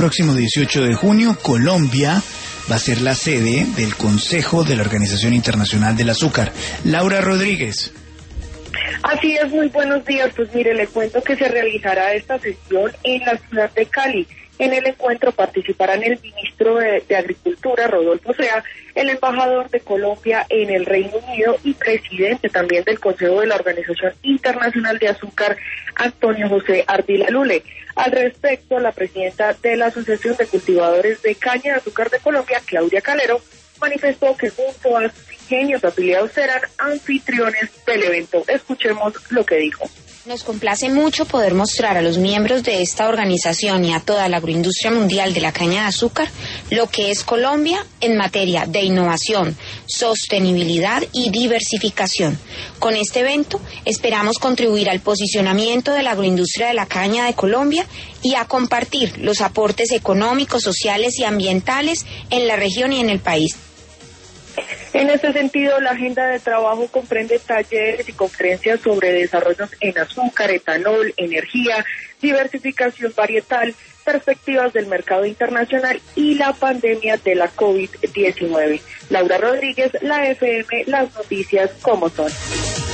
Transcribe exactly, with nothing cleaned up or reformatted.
Próximo dieciocho de junio, Colombia va a ser la sede del Consejo de la Organización Internacional del Azúcar. Laura Rodríguez. Así es, muy buenos días. Pues mire, le cuento que se realizará esta sesión en la ciudad de Cali. En el encuentro participarán el ministro de, de Agricultura, Rodolfo Sea, el embajador de Colombia en el Reino Unido y presidente también del Consejo de la Organización Internacional de Azúcar, Antonio José Ardila Lule. Al respecto, la presidenta de la Asociación de Cultivadores de Caña de Azúcar de Colombia, Claudia Calero, manifestó que junto a sus ingenios afiliados serán anfitriones del evento. Escuchemos lo que dijo. Nos complace mucho poder mostrar a los miembros de esta organización y a toda la agroindustria mundial de la caña de azúcar lo que es Colombia en materia de innovación, sostenibilidad y diversificación. Con este evento esperamos contribuir al posicionamiento de la agroindustria de la caña de Colombia y a compartir los aportes económicos, sociales y ambientales en la región y en el país. En este sentido, la agenda de trabajo comprende talleres y conferencias sobre desarrollos en azúcar, etanol, energía, diversificación varietal, perspectivas del mercado internacional y la pandemia de la COVID diecinueve. Laura Rodríguez, la F M, las noticias como son.